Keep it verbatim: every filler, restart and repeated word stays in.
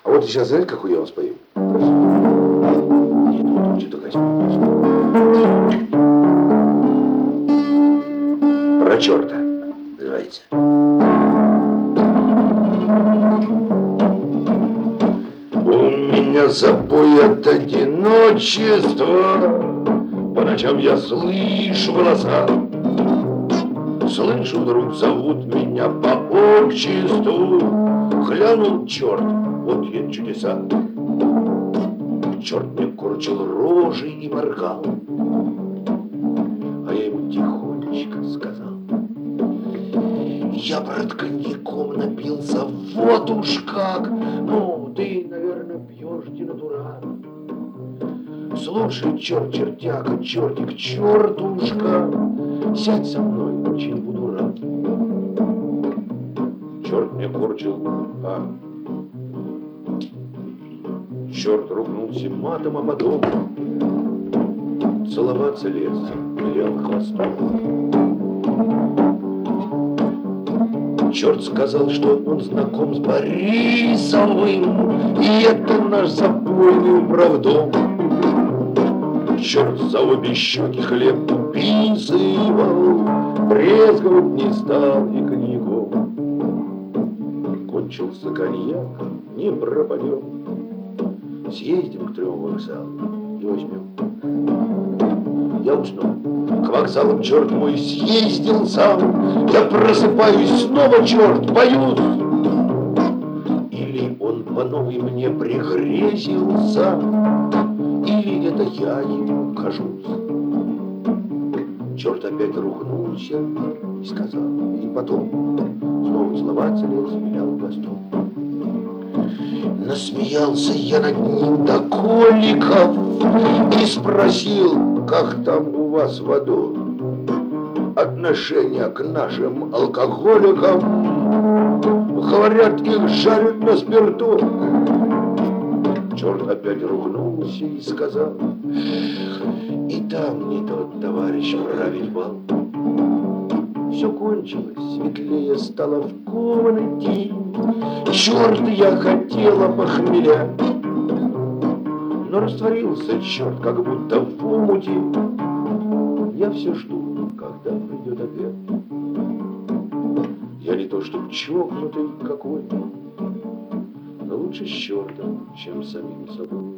А вот сейчас, знаете, какую я вам спою? Нет, вот лучше такая песня. Про черта называется. У меня запой от одиночества, по ночам я слышу голоса. Слышу, вдруг зовут меня по отчеству. Глянул черт, вот я чудеса. Черт мне корчил рожи и моргал, а я ему тихонечко сказал: я, брат, коньяком напился, вот уж как. Ну, ты, наверное, пьешь денатурат. Слушай, черт, чертяка, чертик, чертушка, сядь со мной, очень буду рад. Черт мне корчил, а черт ругнулся матом, а потом целоваться лез, вилял хвостом. Черт сказал, что он знаком с Борисовым, и это наш запойный управдом. Черт за обе щеки хлеб уписывал, брезговать не стал и коньяком. Кончился коньяк, не пропадем, съездим к трем вокзалам и возьмем. Я уснул. К вокзалам, черт мой, съездил сам. Я просыпаюсь, снова черт, боюсь. Или он по новой мне пригрезился, или это я ему кажусь. Черт опять рухнулся и сказал, и потом снова целоваться лез, вилял хвостом. Насмеялся я над ним до коликов и спросил, как там у вас водой отношение к нашим алкоголикам. Говорят, их жарят на спирту. Черт опять ругнулся и сказал, и там не тот товарищ править бал. Все кончилось, светлее стало в комнате. Черт, я хотела похмелять, но растворился черт, как будто в омуте. Я все жду, когда придет опять. Я не то чтоб чокнутый какой, но лучше с чертом, чем самим собой.